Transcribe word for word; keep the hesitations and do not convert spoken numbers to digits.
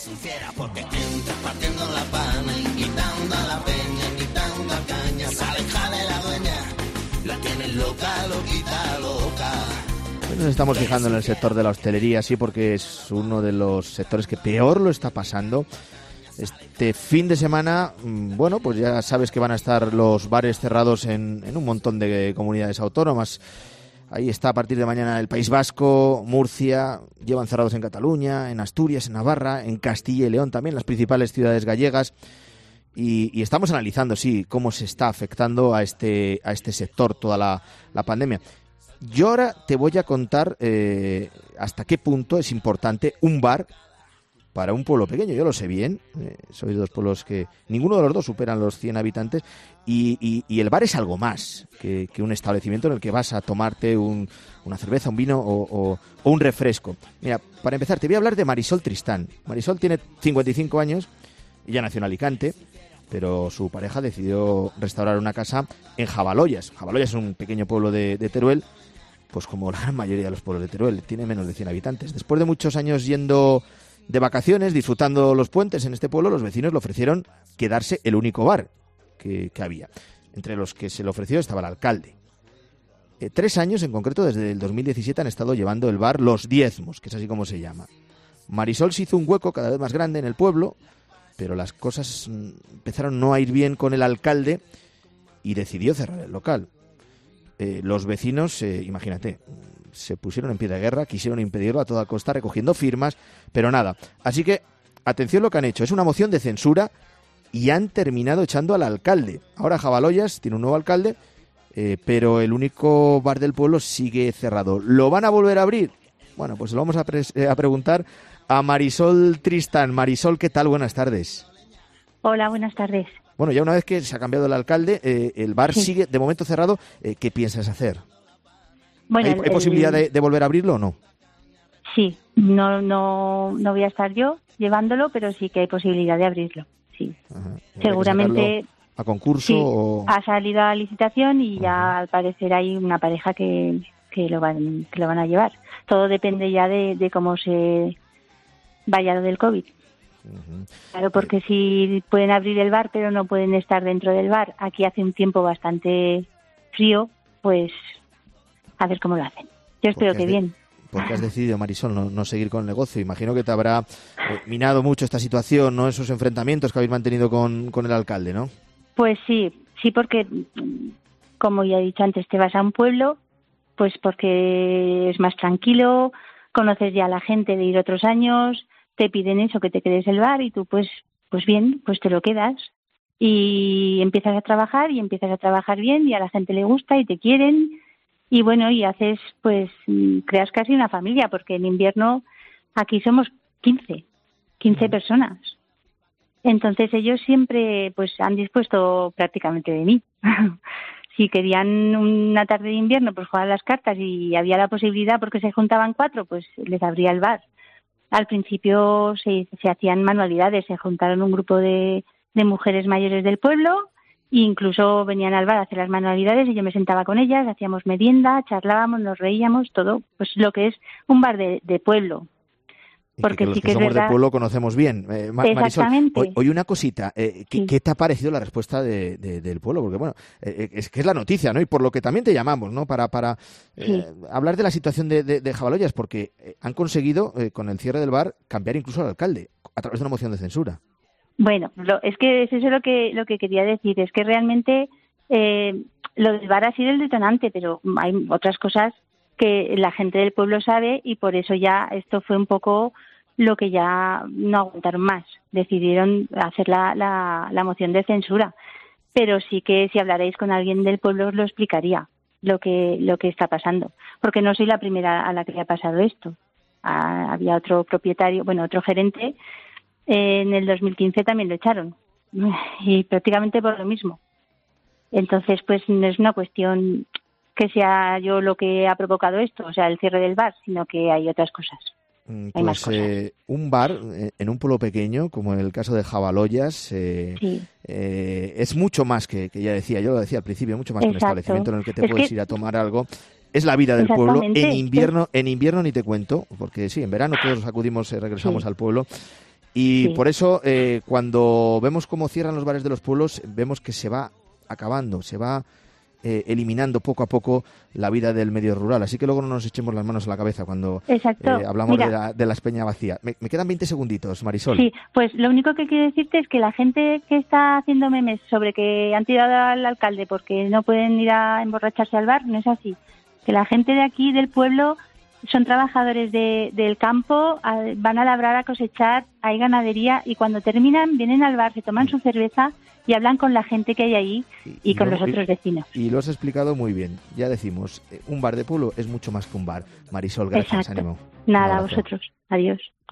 es un fiera porque entra partiendo la pana, invitando a la peña, invitando a caña, sale hija de la dueña, la tiene loca, loquita, loca. Nos estamos fijando en el sector de la hostelería, sí, porque es uno de los sectores que peor lo está pasando. Este fin de semana, bueno, pues ya sabes que van a estar los bares cerrados en, en un montón de comunidades autónomas. Ahí está a partir de mañana el País Vasco, Murcia, llevan cerrados en Cataluña, en Asturias, en Navarra, en Castilla y León también, las principales ciudades gallegas. Y, y estamos analizando, sí, cómo se está afectando a este, a este sector toda la, la pandemia. Yo ahora te voy a contar eh, hasta qué punto es importante un bar para un pueblo pequeño. Yo lo sé bien, eh, soy de dos pueblos que ninguno de los dos superan los cien habitantes y, y, y el bar es algo más que, que un establecimiento en el que vas a tomarte un, una cerveza, un vino o, o, o un refresco. Mira, para empezar te voy a hablar de Marisol Tristán. Marisol tiene cincuenta y cinco años, ella nació en Alicante, pero su pareja decidió restaurar una casa en Jabaloyas. Jabaloyas es un pequeño pueblo de, de Teruel, pues como la gran mayoría de los pueblos de Teruel, tiene menos de cien habitantes. Después de muchos años yendo de vacaciones, disfrutando los puentes en este pueblo, los vecinos le ofrecieron quedarse el único bar que, que había. Entre los que se le ofreció estaba el alcalde. Eh, tres años en concreto, desde el dos mil diecisiete, han estado llevando el bar Los Diezmos, que es así como se llama. Marisol se hizo un hueco cada vez más grande en el pueblo, pero las cosas empezaron no a ir bien con el alcalde y decidió cerrar el local. Eh, los vecinos, eh, imagínate, se pusieron en pie de guerra, quisieron impedirlo a toda costa, recogiendo firmas, pero nada. Así que, atención lo que han hecho, es una moción de censura y han terminado echando al alcalde. Ahora Jabaloyas tiene un nuevo alcalde, eh, pero el único bar del pueblo sigue cerrado. ¿Lo van a volver a abrir? Bueno, pues lo vamos a, pre- a preguntar a Marisol Tristán. Marisol, ¿qué tal? Buenas tardes. Hola, buenas tardes. Bueno, ya una vez que se ha cambiado el alcalde, eh, el bar Sí. sigue de momento cerrado. Eh, ¿Qué piensas hacer? Bueno, ¿Hay, el- hay posibilidad el- de, de volver a abrirlo o no? Sí, no, no, no voy a estar yo llevándolo, pero sí que hay posibilidad de abrirlo. Sí, Ajá. ¿Habrá que seguramente sacarlo a concurso sí. o...? Ha salido a licitación y ya Ajá. al parecer hay una pareja que, que lo van, que lo van a llevar. Todo depende ya de, de cómo se vaya lo del COVID. Ujú. Claro, porque si pueden abrir el bar, pero no pueden estar dentro del bar. Aquí hace un tiempo bastante frío, pues a ver cómo lo hacen. Yo espero Porque que has de- bien. ¿Por qué has decidido, Marisol, no, no seguir con el negocio? Imagino que te habrá eh, minado mucho esta situación, ¿no? Esos enfrentamientos que habéis mantenido con, con el alcalde, ¿no? Pues sí, sí, porque mm, como ya he dicho antes, te vas a un pueblo, pues porque es más tranquilo, conoces ya a la gente de ir otros años, te piden eso, que te quedes el bar y tú pues, pues bien, pues te lo quedas y empiezas a trabajar y empiezas a trabajar bien y a la gente le gusta y te quieren y bueno, y haces pues mm, creas casi una familia porque en invierno aquí somos quince, quince personas. Entonces ellos siempre pues han dispuesto prácticamente de mí. Si querían una tarde de invierno pues jugar a las cartas y había la posibilidad porque se juntaban cuatro, pues les abría el bar. Al principio se, se hacían manualidades, se juntaron un grupo de, de mujeres mayores del pueblo e incluso venían al bar a hacer las manualidades y yo me sentaba con ellas, hacíamos merienda, charlábamos, nos reíamos, todo, pues lo que es un bar de, de pueblo. Y Porque que, que los sí que, que es somos verdad. del pueblo conocemos bien. Eh, Ma- Marisol, Exactamente. hoy, hoy una cosita, eh, ¿qué, Sí. qué te ha parecido la respuesta de, de- del pueblo? Porque bueno, eh, es que es la noticia, ¿no? Y por lo que también te llamamos, ¿no? Para, para eh, Sí. hablar de la situación de, de, de Jabaloyas, porque eh, han conseguido, eh, con el cierre del bar, cambiar incluso al alcalde, a través de una moción de censura. Bueno, lo, es que es eso lo que lo que quería decir, es que realmente eh, lo del bar ha sido el detonante, pero hay otras cosas que la gente del pueblo sabe y por eso ya esto fue un poco lo que ya no aguantaron más, decidieron hacer la, la, la moción de censura, pero sí que si hablaréis con alguien del pueblo os lo explicaría lo que lo que está pasando, porque no soy la primera a la que le ha pasado esto. Ah, había otro propietario, bueno, otro gerente. En el dos mil quince también lo echaron y prácticamente por lo mismo. Entonces, pues no es una cuestión que sea yo lo que ha provocado esto, o sea, el cierre del bar, sino que hay otras cosas. Mm, Hay más Pues eh, un bar eh, en un pueblo pequeño, como en el caso de Jabaloyas, eh, Sí. eh, es mucho más que, que ya decía, yo lo decía al principio, mucho más que un Exacto. establecimiento en el que te Es puedes que- ir a tomar algo. Es la vida del pueblo. Exactamente. En invierno, en invierno ni te cuento, porque sí, en verano todos acudimos, eh, regresamos Sí. al pueblo. Y sí. por eso, eh, cuando vemos cómo cierran los bares de los pueblos, vemos que se va acabando, se va eh, eliminando poco a poco la vida del medio rural. Así que luego no nos echemos las manos a la cabeza cuando eh, hablamos de, la, de las peñas vacías. Me, me quedan veinte segunditos, Marisol. Sí, pues lo único que quiero decirte es que la gente que está haciendo memes sobre que han tirado al alcalde porque no pueden ir a emborracharse al bar, no es así. Que la gente de aquí, del pueblo, son trabajadores de, del campo, a, van a labrar, a cosechar, hay ganadería y cuando terminan vienen al bar, se toman su cerveza y hablan con la gente que hay ahí y, y, y con lo, los otros vecinos. Y lo has explicado muy bien. Ya decimos, un bar de pueblo es mucho más que un bar. Marisol, gracias. Exacto. Ánimo. Nada, a vosotros. Adiós.